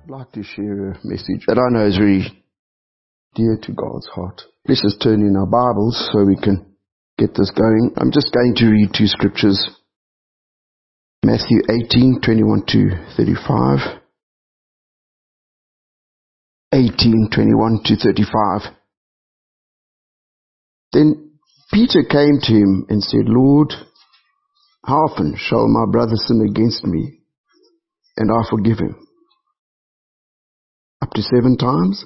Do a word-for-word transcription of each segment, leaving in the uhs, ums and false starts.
I'd like to share a message that I know is very dear to God's heart. Let's just turn in our Bibles so we can get this going. I'm just going to read two scriptures. Matthew eighteen, twenty-one to thirty-five. eighteen, twenty-one to thirty-five. Then Peter came to him and said, Lord, how often shall my brother sin against me, and I forgive him? Up to seven times?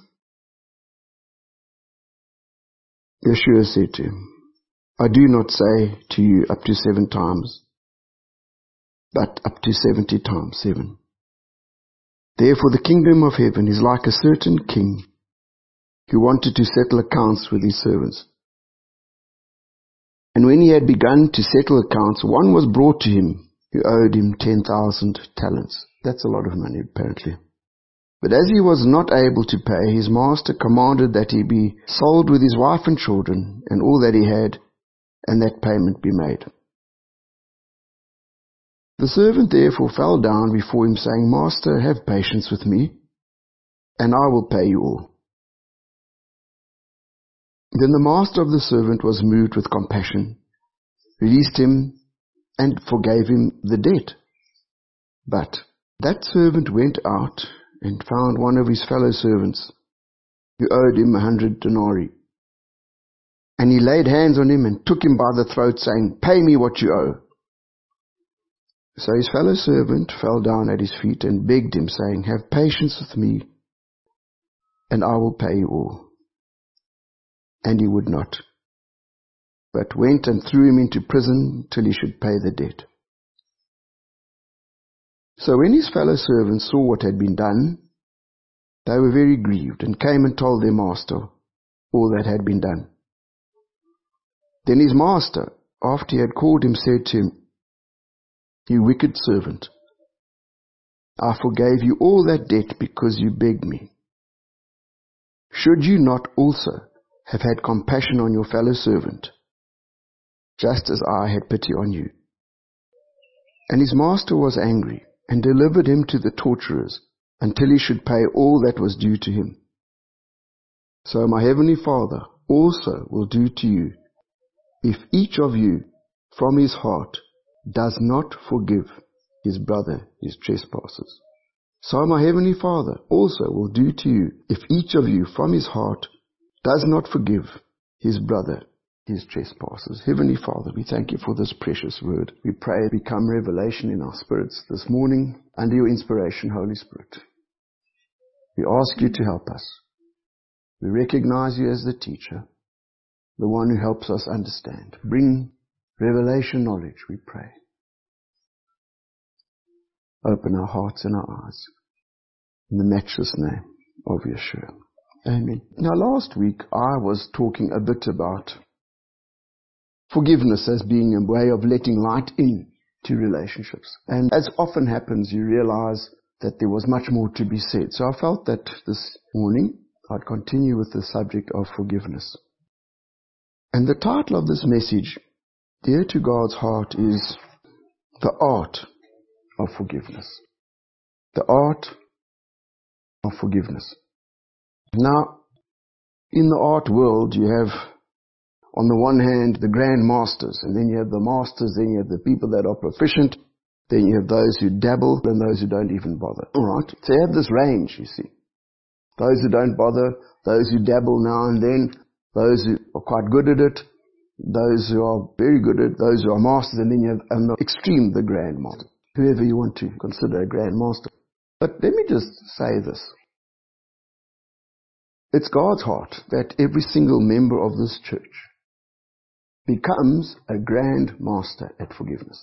Yeshua said to him, I do not say to you up to seven times, but up to seventy times seven. Therefore the kingdom of heaven is like a certain king who wanted to settle accounts with his servants. And when he had begun to settle accounts, one was brought to him who owed him ten thousand talents. That's a lot of money, apparently. But as he was not able to pay, his master commanded that he be sold with his wife and children and all that he had, and that payment be made. The servant therefore fell down before him, saying, Master, have patience with me, and I will pay you all. Then the master of the servant was moved with compassion, released him, and forgave him the debt. But that servant went out and found one of his fellow servants, who owed him a hundred denarii. And he laid hands on him and took him by the throat, saying, Pay me what you owe. So his fellow servant fell down at his feet and begged him, saying, Have patience with me, and I will pay you all. And he would not, but went and threw him into prison till he should pay the debt. So when his fellow servants saw what had been done, they were very grieved, and came and told their master all that had been done. Then his master, after he had called him, said to him, You wicked servant, I forgave you all that debt because you begged me. Should you not also have had compassion on your fellow servant, just as I had pity on you? And his master was angry, and delivered him to the torturers, until he should pay all that was due to him. So my heavenly Father also will do to you, if each of you from his heart does not forgive his brother his trespasses. So my heavenly Father also will do to you, if each of you from his heart does not forgive his brother his trespasses. Heavenly Father, we thank you for this precious word. We pray it become revelation in our spirits this morning under your inspiration, Holy Spirit. We ask you to help us. We recognize you as the teacher, the one who helps us understand. Bring revelation knowledge, we pray. Open our hearts and our eyes. In the matchless name of Yeshua. Amen. Now last week I was talking a bit about forgiveness as being a way of letting light in to relationships. And as often happens, you realize that there was much more to be said. So I felt that this morning I'd continue with the subject of forgiveness. And the title of this message, dear to God's heart, is The Art of Forgiveness. The Art of Forgiveness. Now, in the art world, you have, on the one hand, the grand masters, and then you have the masters, then you have the people that are proficient, then you have those who dabble, and those who don't even bother. Alright, so you have this range, you see. Those who don't bother, those who dabble now and then, those who are quite good at it, those who are very good at it, those who are masters, and then you have on the extreme, the grand master. Whoever you want to consider a grand master. But let me just say this. It's God's heart that every single member of this church becomes a grand master at forgiveness.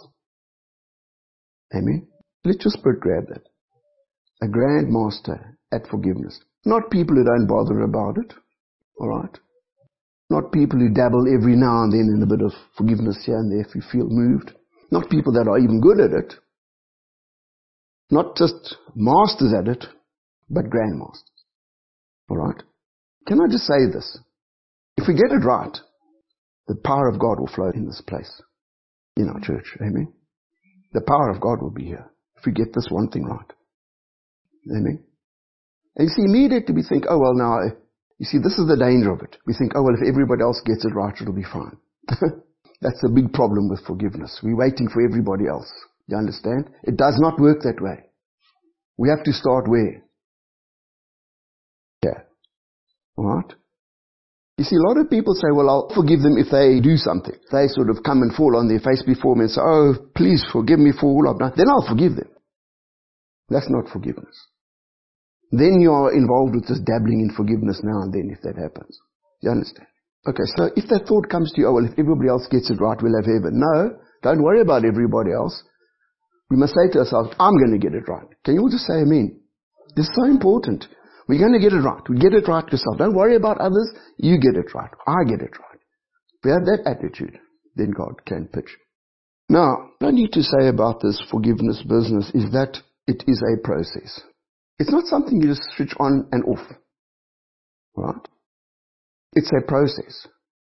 Amen? Let your spirit grab that. A grand master at forgiveness. Not people who don't bother about it. Alright? Not people who dabble every now and then in a bit of forgiveness here and there if you feel moved. Not people that are even good at it. Not just masters at it, but grandmasters. Alright? Can I just say this? If we get it right, the power of God will flow in this place, in our church. Amen? The power of God will be here if we get this one thing right. Amen? And you see, immediately we think, oh, well, now, you see, this is the danger of it. We think, oh, well, if everybody else gets it right, it'll be fine. That's a big problem with forgiveness. We're waiting for everybody else. You understand? It does not work that way. We have to start where? Yeah. Alright? You see, a lot of people say, well, I'll forgive them if they do something. They sort of come and fall on their face before me and say, oh, please forgive me for all I've done. Then I'll forgive them. That's not forgiveness. Then you are involved with just dabbling in forgiveness now and then if that happens. You understand? Okay, so if that thought comes to you, oh, well, if everybody else gets it right, we'll have heaven. No, don't worry about everybody else. We must say to ourselves, I'm going to get it right. Can you all just say amen? This is so important. We're going to get it right. We get it right yourself. Don't worry about others. You get it right. I get it right. If we have that attitude, then God can pitch. Now, what I need to say about this forgiveness business is that it is a process. It's not something you just switch on and off. Right? It's a process.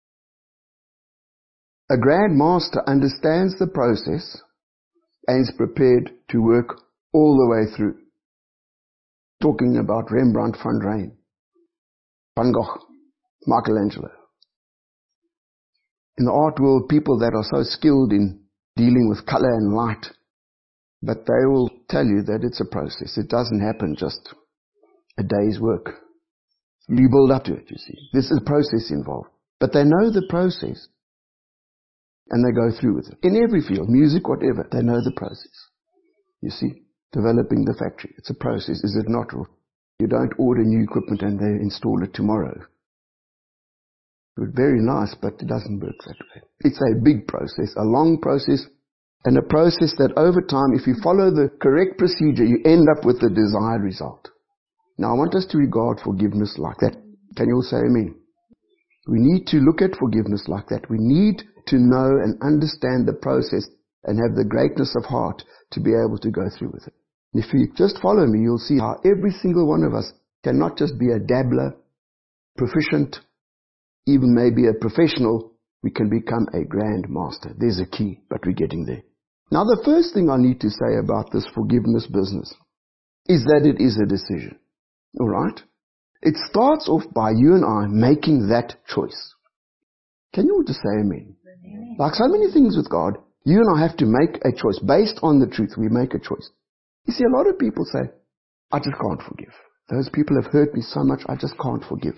A Grand Master understands the process and is prepared to work all the way through. Talking about Rembrandt, Van Rijn, Van Gogh, Michelangelo. In the art world, people that are so skilled in dealing with color and light, but they will tell you that it's a process. It doesn't happen just a day's work. You build up to it, you see. There's a process involved. But they know the process. And they go through with it. In every field, music, whatever, they know the process. You see, developing the factory. It's a process, is it not? You don't order new equipment and they install it tomorrow. It's very nice, but it doesn't work that way. It's a big process, a long process, and a process that over time, if you follow the correct procedure, you end up with the desired result. Now, I want us to regard forgiveness like that. Can you all say amen? We need to look at forgiveness like that. We need to know and understand the process and have the greatness of heart to be able to go through with it. If you just follow me, you'll see how every single one of us can not just be a dabbler, proficient, even maybe a professional, we can become a Grand Master. There's a key, but we're getting there. Now, the first thing I need to say about this forgiveness business is that it is a decision. All right? It starts off by you and I making that choice. Can you all just say amen? Amen? Like so many things with God, you and I have to make a choice. Based on the truth, we make a choice. You see, a lot of people say, I just can't forgive. Those people have hurt me so much, I just can't forgive.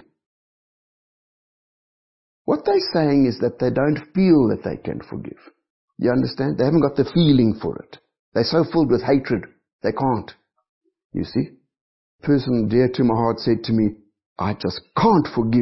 What they're saying is that they don't feel that they can forgive. You understand? They haven't got the feeling for it. They're so filled with hatred, they can't. You see? A person dear to my heart said to me, I just can't forgive.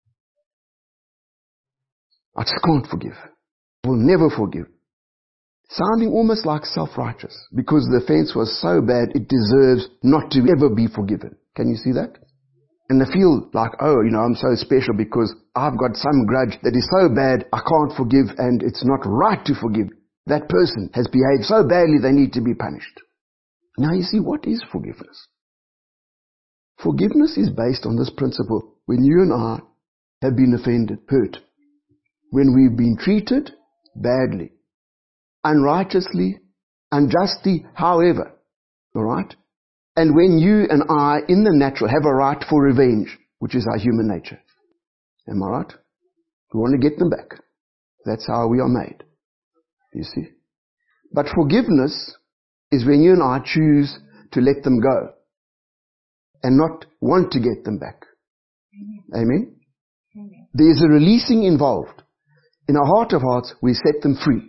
I just can't forgive. I will never forgive. Sounding almost like self-righteous, because the offense was so bad it deserves not to ever be forgiven. Can you see that? And they feel like, oh, you know, I'm so special because I've got some grudge that is so bad I can't forgive and it's not right to forgive. That person has behaved so badly they need to be punished. Now you see, what is forgiveness? Forgiveness is based on this principle. When you and I have been offended, hurt, when we've been treated badly, unrighteously, unjustly, however, all right? And when you and I, in the natural, have a right for revenge, which is our human nature. Am I right? We want to get them back. That's how we are made. You see? But forgiveness is when you and I choose to let them go and not want to get them back. Amen? Amen? There is a releasing involved. In our heart of hearts, we set them free.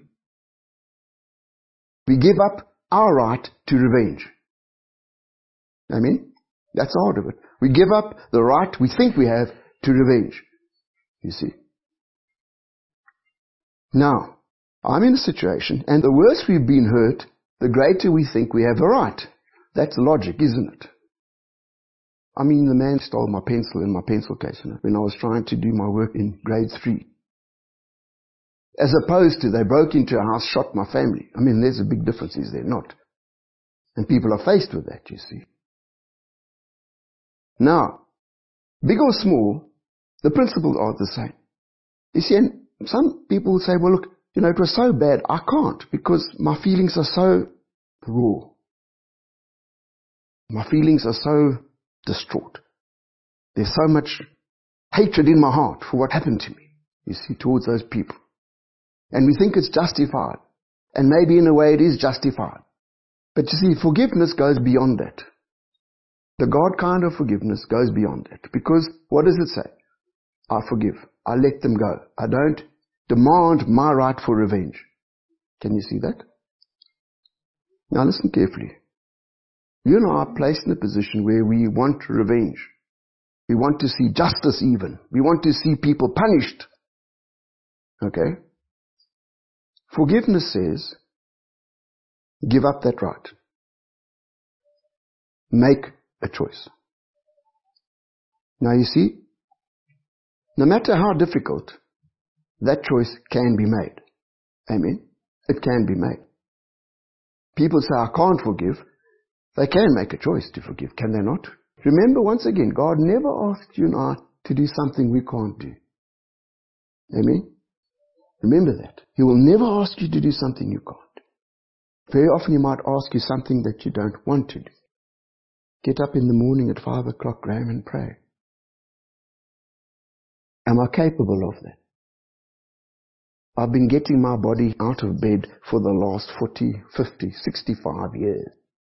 We give up our right to revenge. Amen? That's the heart of it. We give up the right we think we have to revenge. You see? Now, I'm in a situation, and the worse we've been hurt, the greater we think we have a right. That's logic, isn't it? I mean, the man stole my pencil in my pencil case, you know, when I was trying to do my work in grade three. As opposed to they broke into a house, shot my family. I mean, there's a big difference, is there not? And people are faced with that, you see. Now, big or small, the principles are the same. You see, and some people will say, well, look, you know, it was so bad, I can't, because my feelings are so raw. My feelings are so distraught. There's so much hatred in my heart for what happened to me, you see, towards those people. And we think it's justified. And maybe in a way it is justified. But you see, forgiveness goes beyond that. The God kind of forgiveness goes beyond that. Because what does it say? I forgive. I let them go. I don't demand my right for revenge. Can you see that? Now listen carefully. You and I are placed in a position where we want revenge. We want to see justice even. We want to see people punished. Okay? Forgiveness says, give up that right. Make a choice. Now you see, no matter how difficult, that choice can be made. Amen? It can be made. People say, I can't forgive. They can make a choice to forgive, can they not? Remember, once again, God never asked you and I to do something we can't do. Amen? Remember that. He will never ask you to do something you can't. Very often he might ask you something that you don't want to do. Get up in the morning at five o'clock, Graham, and pray. Am I capable of that? I've been getting my body out of bed for the last forty, fifty, sixty-five years.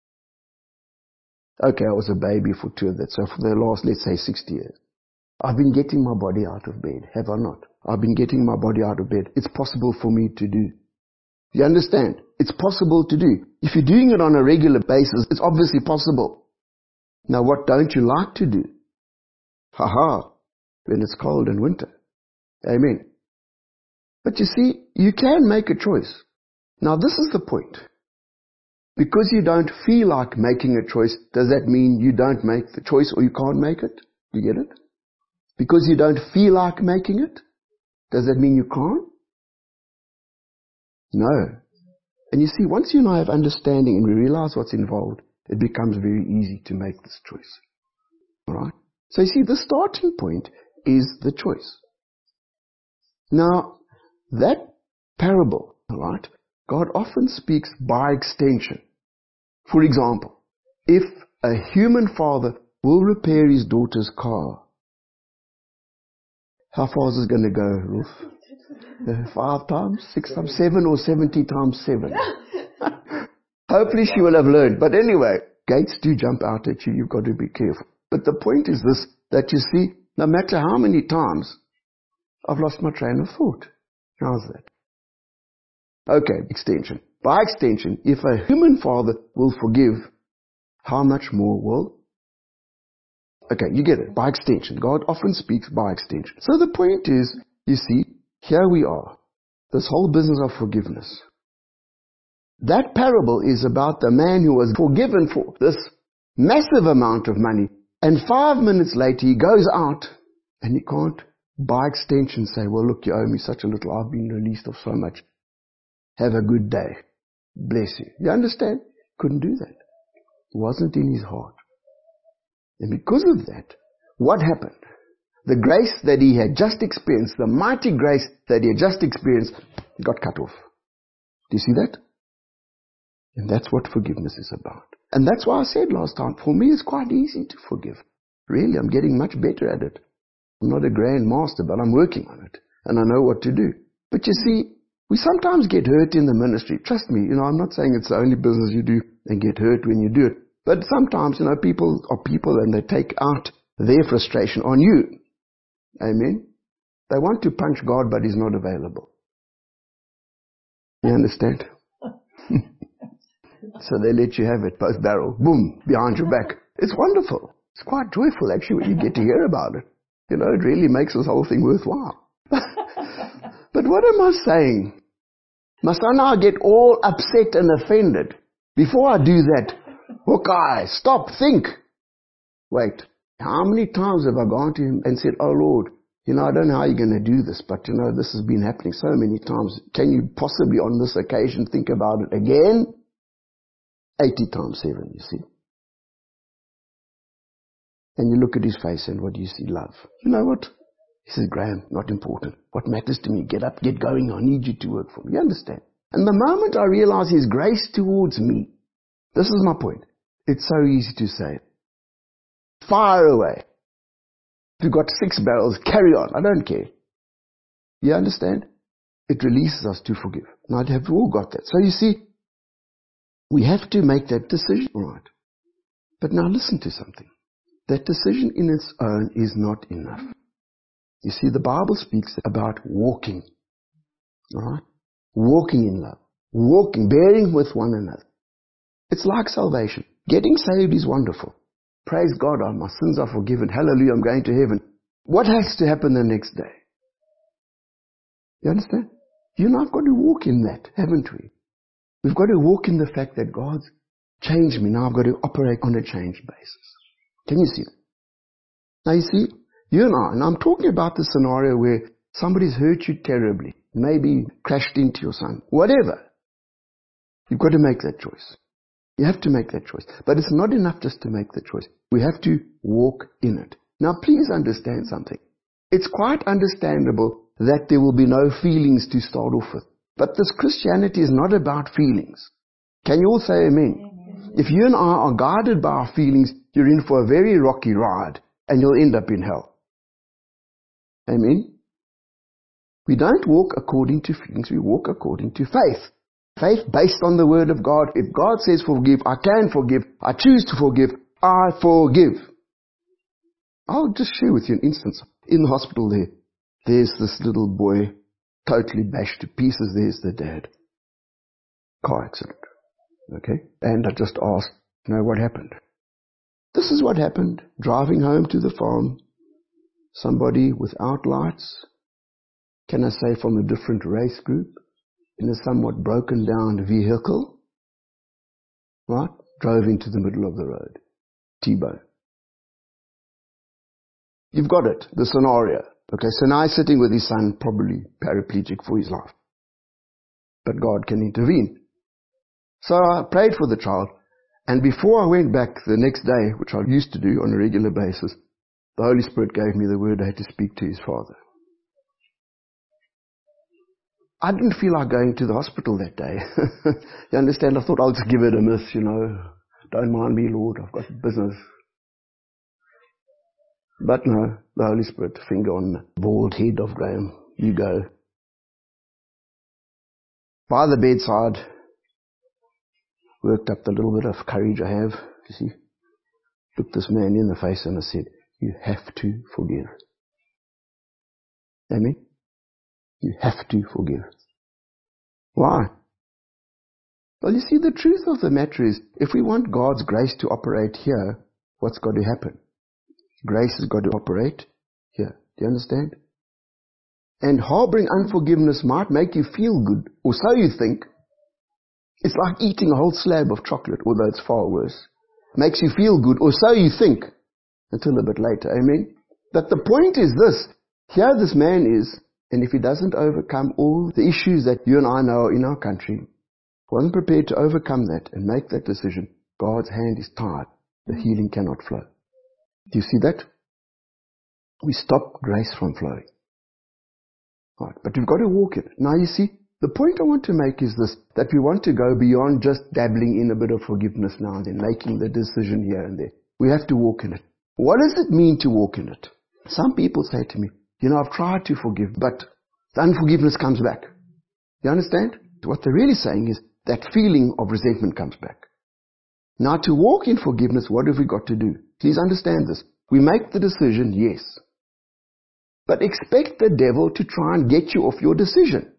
Okay, I was a baby for two of that, so for the last, let's say, sixty years. I've been getting my body out of bed, have I not? I've been getting my body out of bed. It's possible for me to do. You understand? It's possible to do. If you're doing it on a regular basis, it's obviously possible. Now what don't you like to do? Ha ha, when it's cold and winter. Amen. But you see, you can make a choice. Now this is the point. Because you don't feel like making a choice, does that mean you don't make the choice or you can't make it? You get it? Because you don't feel like making it, does that mean you can't? No. And you see, once you and I have understanding and we realize what's involved, it becomes very easy to make this choice. Alright? So you see, the starting point is the choice. Now, that parable, alright, God often speaks by extension. For example, if a human father will repair his daughter's car, how far is it going to go, Ruth? Uh, five times, six times, seven, or seventy times seven? Hopefully she will have learned. But anyway, gates do jump out at you. You've got to be careful. But the point is this, that you see, no matter how many times, I've lost my train of thought. How's that? Okay, extension. By extension, if a human father will forgive, how much more will? Okay, you get it. By extension. God often speaks by extension. So the point is, you see, here we are. This whole business of forgiveness. That parable is about the man who was forgiven for this massive amount of money. And five minutes later he goes out and he can't, by extension, say, well, look, you owe me such a little. I've been released of so much. Have a good day. Bless you. You understand? Couldn't do that. It wasn't in his heart. And because of that, what happened? The grace that he had just experienced, the mighty grace that he had just experienced, got cut off. Do you see that? And that's what forgiveness is about. And that's why I said last time, for me it's quite easy to forgive. Really, I'm getting much better at it. I'm not a grand master, but I'm working on it. And I know what to do. But you see, we sometimes get hurt in the ministry. Trust me, you know, I'm not saying it's the only business you do and get hurt when you do it. But sometimes, you know, people are people and they take out their frustration on you. Amen? They want to punch God, but He's not available. You understand? So they let you have it, both barrel, boom, behind your back. It's wonderful. It's quite joyful, actually, when you get to hear about it. You know, it really makes this whole thing worthwhile. But what am I saying? Must I now get all upset and offended? Before I do that, okay, stop, think. Wait, how many times have I gone to Him and said, oh Lord, you know, I don't know how you're going to do this, but you know, this has been happening so many times. Can you possibly on this occasion think about it again? eighty times seven, you see. And you look at His face and what do you see? Love. You know what? He says, Graham, not important. What matters to me? Get up, get going. I need you to work for me. You understand? And the moment I realize His grace towards me, this is my point. It's so easy to say it. fire away. If you've got six barrels, carry on. I don't care. You understand? It releases us to forgive. Now, have we all got that? So you see, we have to make that decision, right? But now listen to something. That decision in its own is not enough. You see, the Bible speaks about walking. Alright? Walking in love. Walking, bearing with one another. It's like salvation. Getting saved is wonderful. Praise God, oh, my sins are forgiven. Hallelujah, I'm going to heaven. What has to happen the next day? You understand? You and I have got to walk in that, haven't we? We've got to walk in the fact that God's changed me. Now I've got to operate on a changed basis. Can you see that? Now you see, you and I, and I'm talking about the scenario where somebody's hurt you terribly, maybe crashed into your son, whatever. You've got to make that choice. You have to make that choice. But it's not enough just to make the choice. We have to walk in it. Now please understand something. It's quite understandable that there will be no feelings to start off with. But this Christianity is not about feelings. Can you all say amen? Amen. If you and I are guided by our feelings, you're in for a very rocky ride and you'll end up in hell. Amen? We don't walk according to feelings, we walk according to faith. Faith based on the Word of God. If God says forgive, I can forgive. I choose to forgive. I forgive. I'll just share with you an instance. In the hospital there, there's this little boy totally bashed to pieces. There's the dad. Car accident. Okay? And I just asked, you know, what happened? This is what happened. Driving home to the farm, somebody without lights, can I say from a different race group, in a somewhat broken down vehicle, right, drove into the middle of the road. T-bone. You've got it, the scenario. Okay, so now he's sitting with his son, probably paraplegic for his life. But God can intervene. So I prayed for the child, and before I went back the next day, which I used to do on a regular basis, the Holy Spirit gave me the word I had to speak to his father. I didn't feel like going to the hospital that day. You understand? I thought I'll just give it a miss, you know. Don't mind me, Lord, I've got business. But no, the Holy Spirit, finger on the bald head of Graham. You go. By the bedside, worked up the little bit of courage I have, you see. Looked this man in the face and I said, you have to forgive. Amen? You have to forgive. Why? Well, you see, the truth of the matter is, if we want God's grace to operate here, what's got to happen? Grace has got to operate here. Do you understand? And harboring unforgiveness might make you feel good, or so you think. It's like eating a whole slab of chocolate, although it's far worse. Makes you feel good, or so you think, until a bit later. Amen? But the point is this. Here this man is, and if he doesn't overcome all the issues that you and I know in our country, wasn't prepared to overcome that and make that decision, God's hand is tied. The healing cannot flow. Do you see that? We stop grace from flowing. Right, but we've got to walk it. Now you see, the point I want to make is this, that we want to go beyond just dabbling in a bit of forgiveness now and then, making the decision here and there. We have to walk in it. What does it mean to walk in it? Some people say to me, you know, I've tried to forgive, but the unforgiveness comes back. You understand? What they're really saying is that feeling of resentment comes back. Now to walk in forgiveness, what have we got to do? Please understand this. We make the decision, yes. But expect the devil to try and get you off your decision.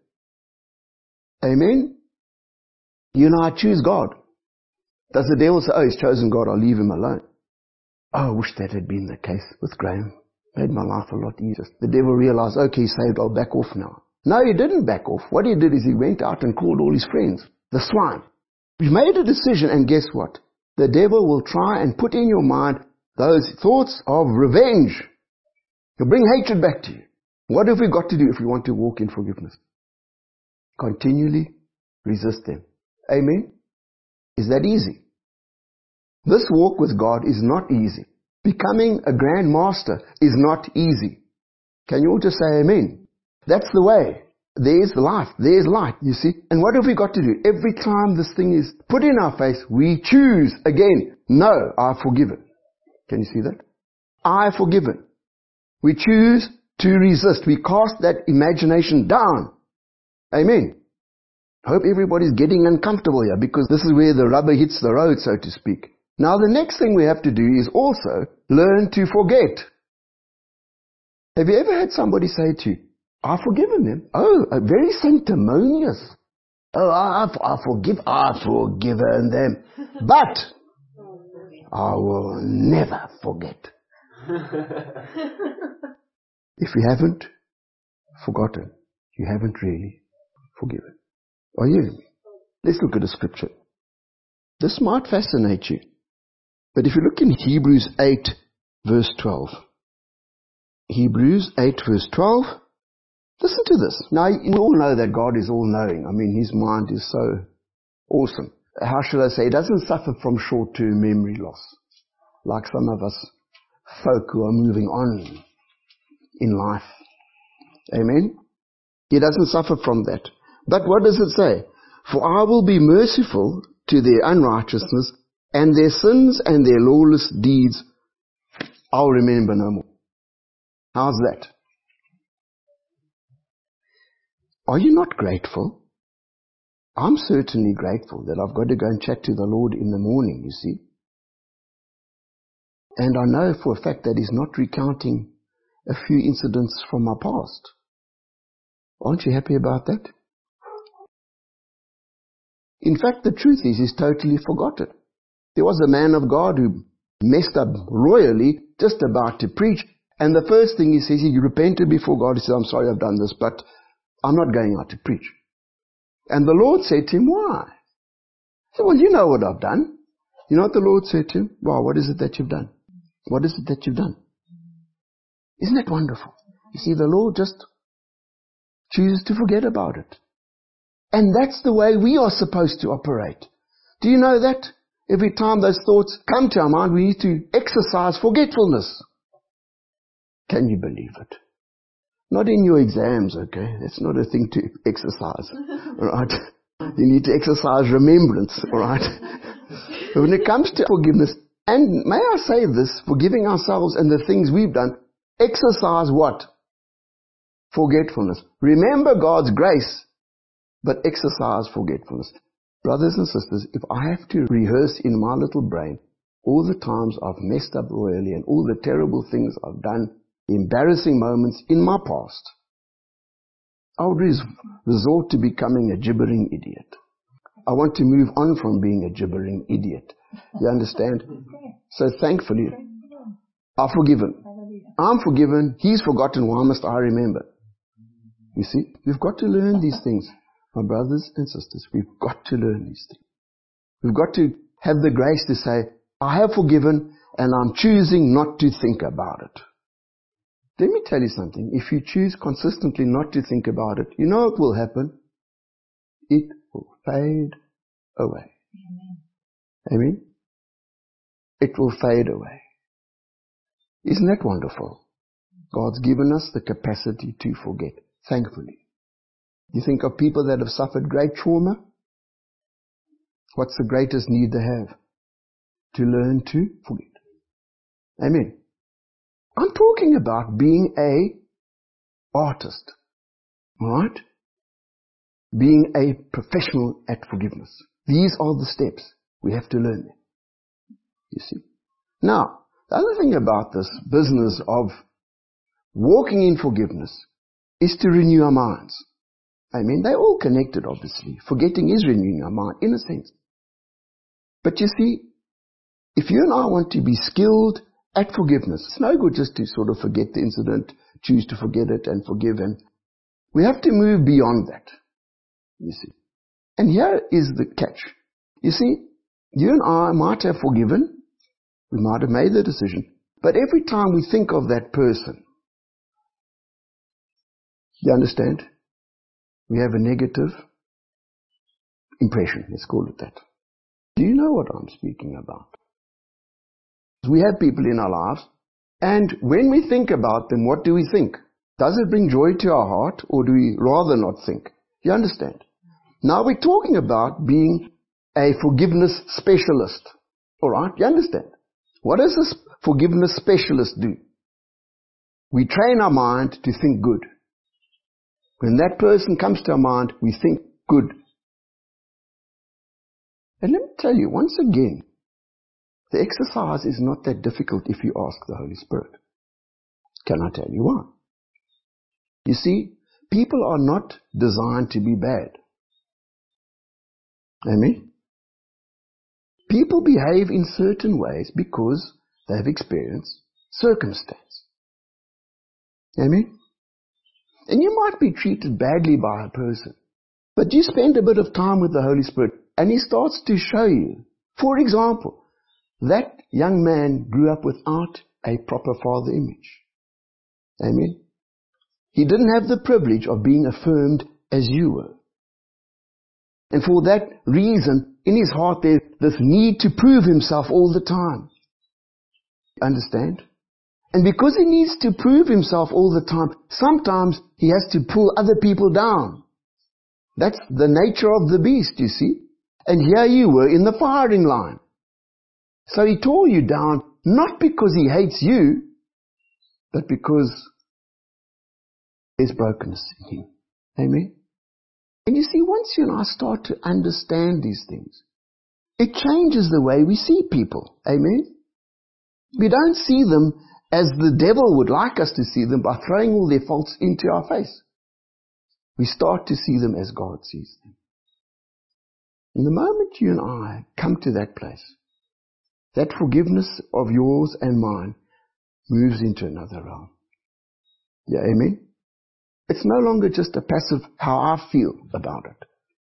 Amen? You know, I choose God. Does the devil say, oh, he's chosen God, I'll leave him alone? Oh, I wish that had been the case with Graham. Made my life a lot easier. The devil realized, okay, he's saved, I'll back off now. No, he didn't back off. What he did is he went out and called all his friends. The swine. You made a decision, and guess what? The devil will try and put in your mind those thoughts of revenge. He'll bring hatred back to you. What have we got to do if we want to walk in forgiveness? Continually resist them. Amen? Is that easy? This walk with God is not easy. Becoming a grand master is not easy. Can you all just say amen? That's the way. There's life. There's light, you see. And what have we got to do? Every time this thing is put in our face, we choose again. No, I've forgiven. Can you see that? I forgiven. We choose to resist. We cast that imagination down. Amen. I hope everybody's getting uncomfortable here, because this is where the rubber hits the road, so to speak. Now the next thing we have to do is also learn to forget. Have you ever had somebody say to you, I've forgiven them? Oh, very sanctimonious. Oh, I, I, I forgive, I've forgiven them. But I will never forget. If you haven't forgotten, you haven't really forgiven. Are you hearing me? Let's look at a scripture. This might fascinate you. But if you look in Hebrews eight, verse twelve. Hebrews eight, verse twelve. Listen to this. Now, you all know that God is all-knowing. I mean, His mind is so awesome. How shall I say? He doesn't suffer from short-term memory loss, like some of us folk who are moving on in life. Amen? He doesn't suffer from that. But what does it say? For I will be merciful to their unrighteousness, and their sins and their lawless deeds I'll remember no more. How's that? Are you not grateful? I'm certainly grateful that I've got to go and chat to the Lord in the morning, you see. And I know for a fact that He's not recounting a few incidents from my past. Aren't you happy about that? In fact, the truth is, He's totally forgotten. There was a man of God who messed up royally, just about to preach, and the first thing he says, he repented before God. He said, I'm sorry I've done this, but I'm not going out to preach. And the Lord said to him, why? He said, well, you know what I've done. You know what the Lord said to him? Wow, what is it that you've done? What is it that you've done? Isn't that wonderful? You see, the Lord just chooses to forget about it. And that's the way we are supposed to operate. Do you know that? Every time those thoughts come to our mind, we need to exercise forgetfulness. Can you believe it? Not in your exams, okay? That's not a thing to exercise, alright? You need to exercise remembrance, alright? But when it comes to forgiveness, and may I say this, forgiving ourselves and the things we've done, exercise what? Forgetfulness. Remember God's grace, but exercise forgetfulness. Brothers and sisters, if I have to rehearse in my little brain all the times I've messed up royally and all the terrible things I've done, embarrassing moments in my past, I would res- resort to becoming a gibbering idiot. I want to move on from being a gibbering idiot. You understand? So thankfully, I've forgiven. I'm forgiven. He's forgotten. Why must I remember? You see, we've got to learn these things. My brothers and sisters, we've got to learn these things. We've got to have the grace to say, I have forgiven and I'm choosing not to think about it. Let me tell you something. If you choose consistently not to think about it, you know what will happen? It will fade away. Amen. Amen? It will fade away. Isn't that wonderful? God's given us the capacity to forget, thankfully. You think of people that have suffered great trauma? What's the greatest need they have? To learn to forget. Amen. I'm talking about being a artist. Alright? Being a professional at forgiveness. These are the steps. We have to learn them. You see? Now, the other thing about this business of walking in forgiveness is to renew our minds. I mean, they're all connected, obviously. Forgetting is renewing our mind, in a sense. But you see, if you and I want to be skilled at forgiveness, it's no good just to sort of forget the incident, choose to forget it and forgive him. We have to move beyond that, you see. And here is the catch. You see, you and I might have forgiven, we might have made the decision, but every time we think of that person, you understand? We have a negative impression, let's call it that. Do you know what I'm speaking about? We have people in our lives, and when we think about them, what do we think? Does it bring joy to our heart, or do we rather not think? You understand? Now we're talking about being a forgiveness specialist. Alright, you understand? What does this forgiveness specialist do? We train our mind to think good. When that person comes to our mind, we think good. And let me tell you, once again, the exercise is not that difficult if you ask the Holy Spirit. Can I tell you why? You see, people are not designed to be bad. Amen? People behave in certain ways because they have experienced circumstance. Amen? And you might be treated badly by a person, but you spend a bit of time with the Holy Spirit and He starts to show you. For example, that young man grew up without a proper father image. Amen? He didn't have the privilege of being affirmed as you were. And for that reason, in his heart there's this need to prove himself all the time. Understand? And because he needs to prove himself all the time, sometimes he has to pull other people down. That's the nature of the beast, you see. And here you were in the firing line. So he tore you down, not because he hates you, but because there's brokenness in him. Amen? And you see, once you and I start to understand these things, it changes the way we see people. Amen? We don't see them as the devil would like us to see them by throwing all their faults into our face. We start to see them as God sees them. And the moment you and I come to that place, that forgiveness of yours and mine moves into another realm. Yeah, amen? It's no longer just a passive how I feel about it.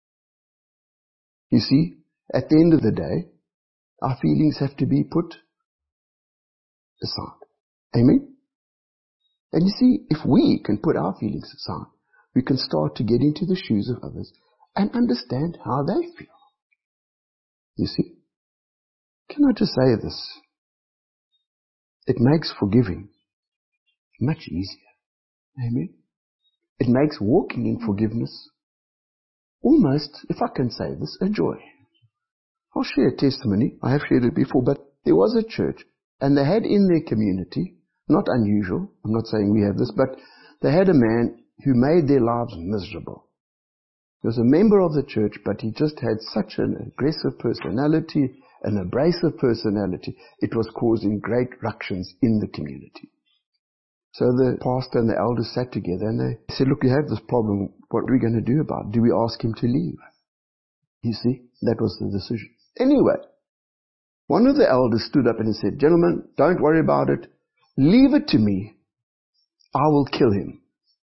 You see, at the end of the day, our feelings have to be put aside. Amen? And you see, if we can put our feelings aside, we can start to get into the shoes of others and understand how they feel. You see? Can I just say this? It makes forgiving much easier. Amen? It makes walking in forgiveness almost, if I can say this, a joy. I'll share a testimony. I have shared it before, but there was a church and they had in their community, not unusual, I'm not saying we have this, but they had a man who made their lives miserable. He was a member of the church, but he just had such an aggressive personality, an abrasive personality. It was causing great ructions in the community. So the pastor and the elders sat together and they said, look, we have this problem. What are we going to do about it? Do we ask him to leave? You see, that was the decision. Anyway, one of the elders stood up and he said, gentlemen, don't worry about it. Leave it to me. I will kill him.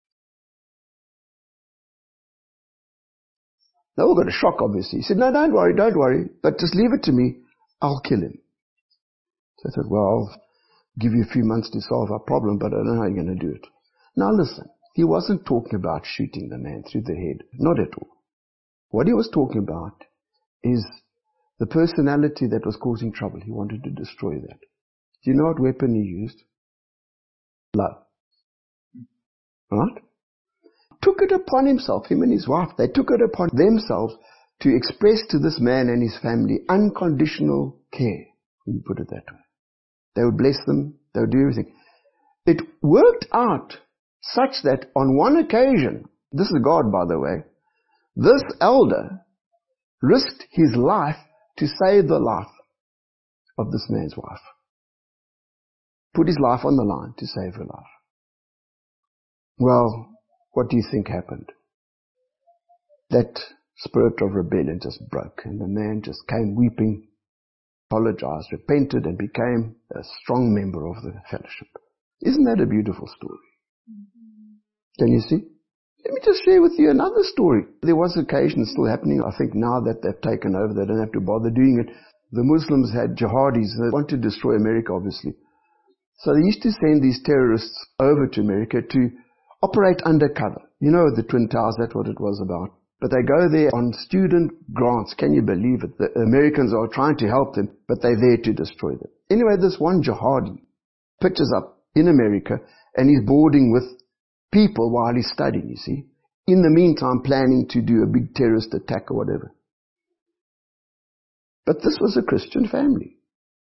They all got a shock, obviously. He said, no, don't worry, don't worry, but just leave it to me. I'll kill him. So I said, well, I'll give you a few months to solve our problem, but I don't know how you're going to do it. Now listen, he wasn't talking about shooting the man through the head. Not at all. What he was talking about is the personality that was causing trouble. He wanted to destroy that. Do you know what weapon he used? Love. Right? Took it upon himself, him and his wife, they took it upon themselves to express to this man and his family unconditional care. Let me put it that way. They would bless them, they would do everything. It worked out such that on one occasion, this is God by the way, this elder risked his life to save the life of this man's wife. Put his life on the line to save her life. Well, what do you think happened? That spirit of rebellion just broke and the man just came weeping, apologized, repented and became a strong member of the fellowship. Isn't that a beautiful story? Can you see? Let me just share with you another story. There was occasion still happening. I think now that they've taken over, they don't have to bother doing it. The Muslims had jihadis. They want to destroy America, obviously. So they used to send these terrorists over to America to operate undercover. You know, the Twin Towers, that's what it was about. But they go there on student grants. Can you believe it? The Americans are trying to help them, but they're there to destroy them. Anyway, this one jihadi pitches up in America and he's boarding with people while he's studying, you see. In the meantime, planning to do a big terrorist attack or whatever. But this was a Christian family.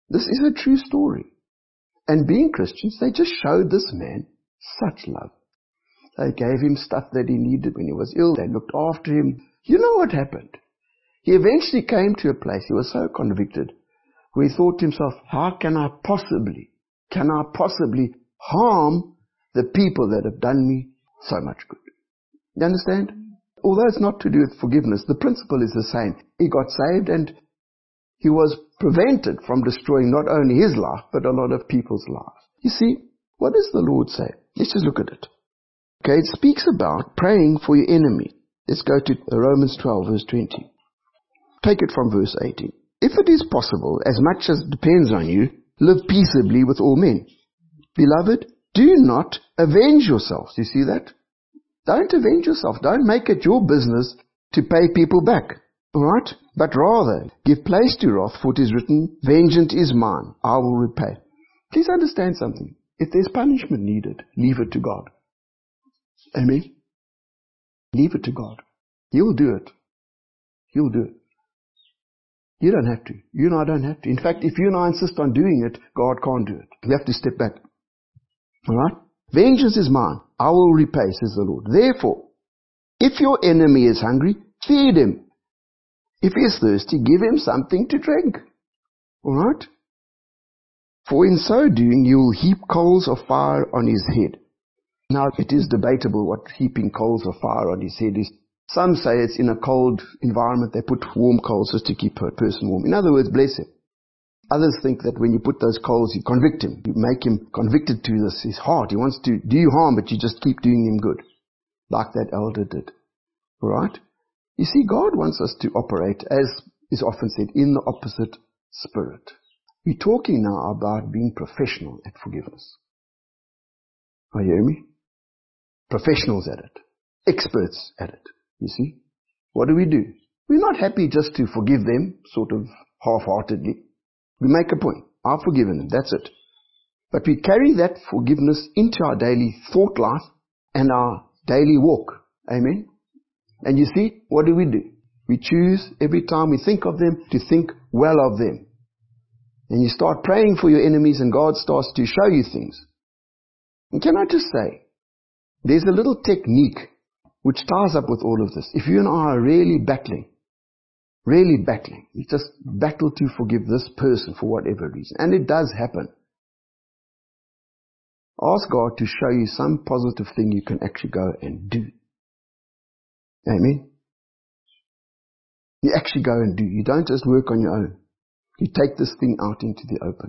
This is a true story. And being Christians, they just showed this man such love. They gave him stuff that he needed when he was ill. They looked after him. You know what happened? He eventually came to a place, he was so convicted, where he thought to himself, how can I possibly, can I possibly harm the people that have done me so much good? You understand? Although it's not to do with forgiveness, the principle is the same. He got saved and he was prevented from destroying not only his life, but a lot of people's lives. You see, what does the Lord say? Let's just look at it. Okay, it speaks about praying for your enemy. Let's go to Romans twelve, verse twenty. Take it from verse eighteen. If it is possible, as much as depends on you, live peaceably with all men. Beloved, do not avenge yourselves. You see that? Don't avenge yourself. Don't make it your business to pay people back. Alright? But rather, give place to wrath, for it is written, vengeance is mine, I will repay. Please understand something. If there's punishment needed, leave it to God. Amen? Leave it to God. He'll do it. He'll do it. You don't have to. You and I don't have to. In fact, if you and I insist on doing it, God can't do it. We have to step back. Alright? Vengeance is mine. I will repay, says the Lord. Therefore, if your enemy is hungry, feed him. If he is thirsty, give him something to drink. Alright? For in so doing, you will heap coals of fire on his head. Now, it is debatable what heaping coals of fire on his head is. Some say it's in a cold environment, they put warm coals just to keep a person warm. In other words, bless him. Others think that when you put those coals, you convict him. You make him convicted to this, his heart. He wants to do you harm, but you just keep doing him good. Like that elder did. Alright? You see, God wants us to operate, as is often said, in the opposite spirit. We're talking now about being professional at forgiveness. Are you hearing me? Professionals at it. Experts at it. You see? What do we do? We're not happy just to forgive them, sort of half-heartedly. We make a point. I've forgiven them. That's it. But we carry that forgiveness into our daily thought life and our daily walk. Amen? And you see, what do we do? We choose every time we think of them to think well of them. And you start praying for your enemies and God starts to show you things. And can I just say, there's a little technique which ties up with all of this. If you and I are really battling, really battling, you just battle to forgive this person for whatever reason, and it does happen. Ask God to show you some positive thing you can actually go and do. Amen? You actually go and do. You don't just work on your own. You take this thing out into the open.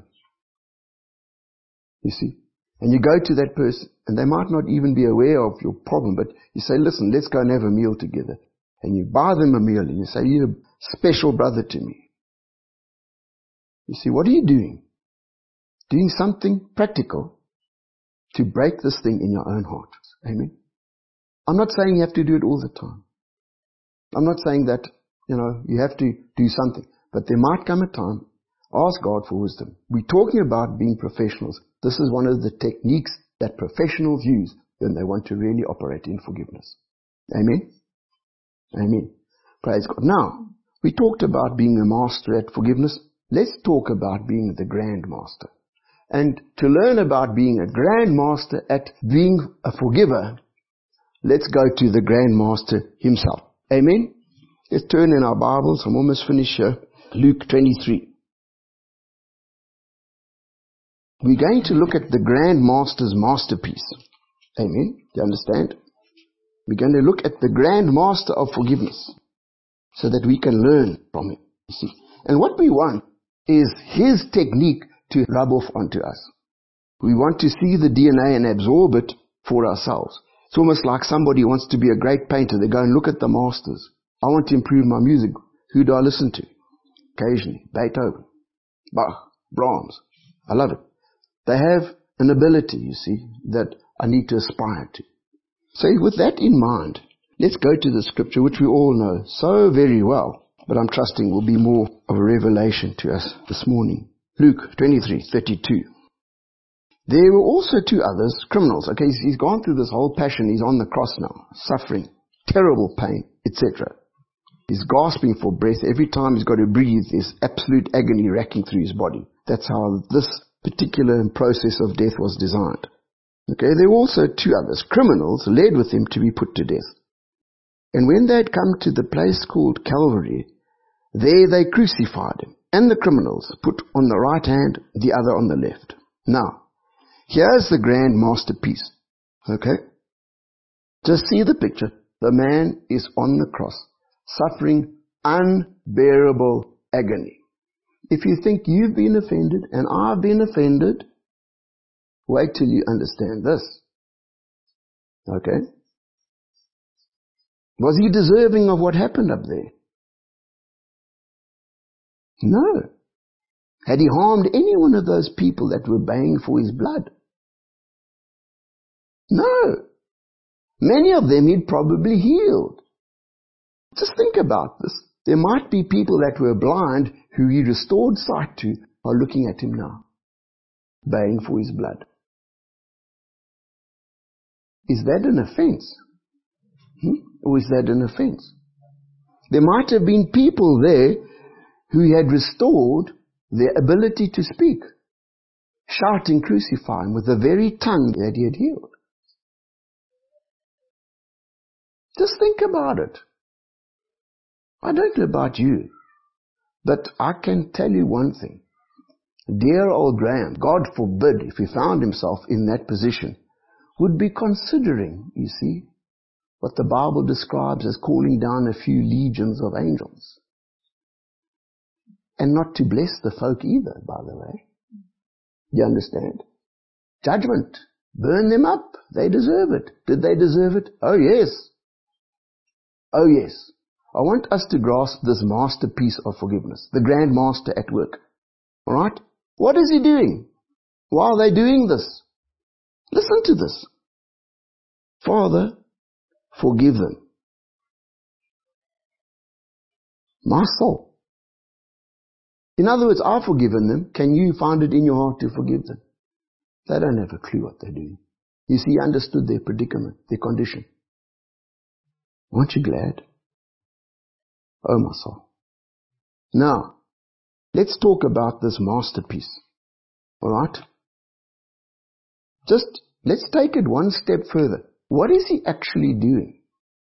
You see? And you go to that person, and they might not even be aware of your problem, but you say, listen, let's go and have a meal together. And you buy them a meal, and you say, you're a special brother to me. You see, what are you doing? Doing something practical to break this thing in your own heart. Amen? I'm not saying you have to do it all the time. I'm not saying that, you know, you have to do something. But there might come a time, ask God for wisdom. We're talking about being professionals. This is one of the techniques that professionals use when they want to really operate in forgiveness. Amen? Amen. Praise God. Now, we talked about being a master at forgiveness. Let's talk about being the grand master. And to learn about being a grand master at being a forgiver, let's go to the grand master himself. Amen? Let's turn in our Bibles. I'm almost finished here. Luke twenty-three. We're going to look at the Grand Master's masterpiece. Amen? Do you understand? We're going to look at the Grand Master of forgiveness so that we can learn from him. You see? And what we want is his technique to rub off onto us. We want to see the D N A and absorb it for ourselves. It's almost like somebody wants to be a great painter. They go and look at the masters. I want to improve my music. Who do I listen to? Occasionally, Beethoven, Bach, Brahms. I love it. They have an ability, you see, that I need to aspire to. So with that in mind, let's go to the scripture which we all know so very well, but I'm trusting will be more of a revelation to us this morning. Luke twenty-three thirty-two. There were also two others, criminals. Okay, he's gone through this whole passion. He's on the cross now, suffering, terrible pain, et cetera. He's gasping for breath. Every time he's got to breathe, there's absolute agony racking through his body. That's how this particular process of death was designed. Okay, there were also two others, criminals, led with him to be put to death. And when they had come to the place called Calvary, there they crucified him, and the criminals put on the right hand, the other on the left. Now, here's the grand masterpiece. Okay? Just see the picture. The man is on the cross, suffering unbearable agony. If you think you've been offended and I've been offended, wait till you understand this. Okay? Was he deserving of what happened up there? No. Had he harmed any one of those people that were baying for his blood? No. Many of them he'd probably healed. Just think about this. There might be people that were blind who he restored sight to are looking at him now, baying for his blood. Is that an offense? Hmm? Or is that an offense? There might have been people there who he had restored their ability to speak, shouting, "Crucify him," with the very tongue that he had healed. Just think about it. I don't know about you, but I can tell you one thing. Dear old Graham, God forbid if he found himself in that position, would be considering, you see, what the Bible describes as calling down a few legions of angels. And not to bless the folk either, by the way. You understand? Judgment. Burn them up. They deserve it. Did they deserve it? Oh yes. Oh yes. I want us to grasp this masterpiece of forgiveness. The Grand Master at work. Alright? What is he doing? Why are they doing this? Listen to this. Father, forgive them. My soul. In other words, I've forgiven them. Can you find it in your heart to forgive them? They don't have a clue what they're doing. You see, he understood their predicament, their condition. Aren't you glad? Oh, my soul. Now, let's talk about this masterpiece. Alright? Just, let's take it one step further. What is he actually doing?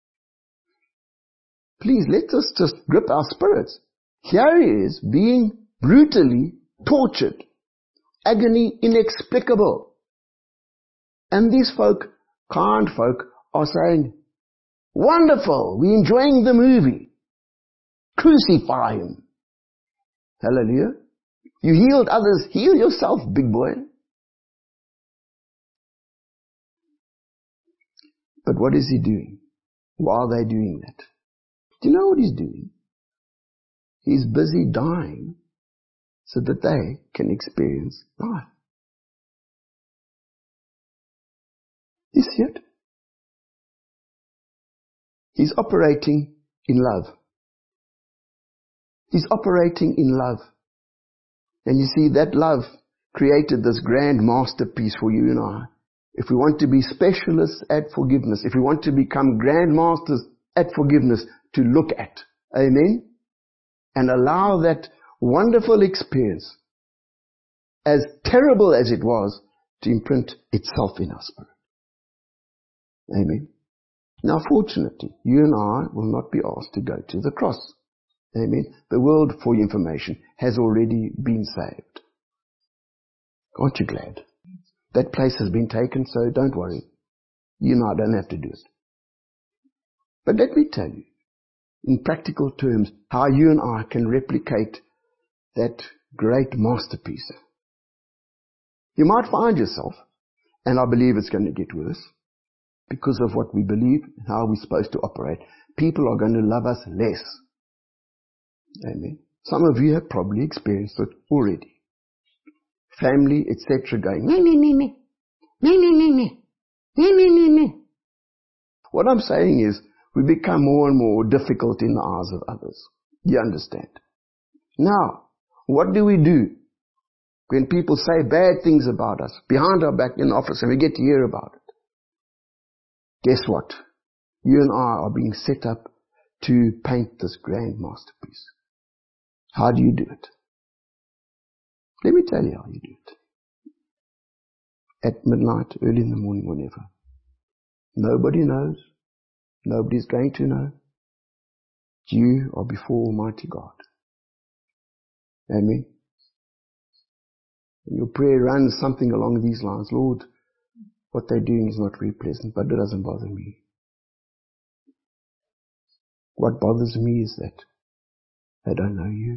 Please, let us just grip our spirits. Here he is being brutally tortured. Agony inexplicable. And these folk, kind folk, are saying, wonderful, we're enjoying the movie. Crucify him. Hallelujah. You healed others, heal yourself, big boy. But what is he doing? Why are they doing that? Do you know what he's doing? He's busy dying so that they can experience life. You see it? He's operating in love. He's operating in love. And you see, that love created this grand masterpiece for you and I. If we want to be specialists at forgiveness, if we want to become grand masters at forgiveness, to look at. Amen? And allow that wonderful experience, as terrible as it was, to imprint itself in our spirit. Amen? Now, fortunately, you and I will not be asked to go to the cross. Amen? The world, for your information, has already been saved. Aren't you glad? That place has been taken, so don't worry. You and I don't have to do it. But let me tell you, in practical terms, how you and I can replicate that great masterpiece. You might find yourself, and I believe it's going to get worse, because of what we believe and how we're supposed to operate. People are going to love us less. Amen. Some of you have probably experienced it already. Family, et cetera going, me, me, me, me, me, me, me, me, me, me, me, me. What I'm saying is, we become more and more difficult in the eyes of others. You understand? Now, what do we do when people say bad things about us behind our back in the office and we get to hear about it? Guess what? You and I are being set up to paint this grand masterpiece. How do you do it? Let me tell you how you do it. At midnight, early in the morning, whenever. Nobody knows. Nobody's going to know. You are before Almighty God. Amen. And your prayer runs something along these lines. Lord, what they're doing is not very pleasant, but it doesn't bother me. What bothers me is that they don't know you.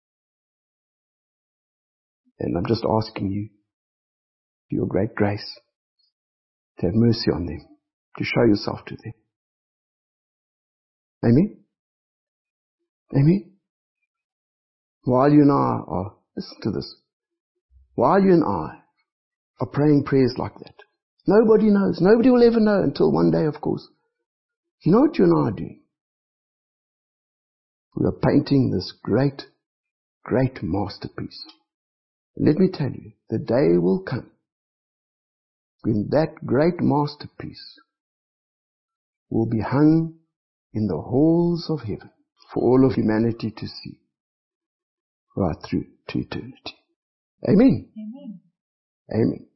And I'm just asking you, for your great grace, to have mercy on them, to show yourself to them. Amen? Amen? While you and I are, listen to this, while you and I are praying prayers like that, nobody knows, nobody will ever know until one day, of course. You know what you and I are doing? We are painting this great, great masterpiece. And let me tell you, the day will come when that great masterpiece will be hung in the halls of heaven for all of humanity to see right through to eternity. Amen. Amen. Amen.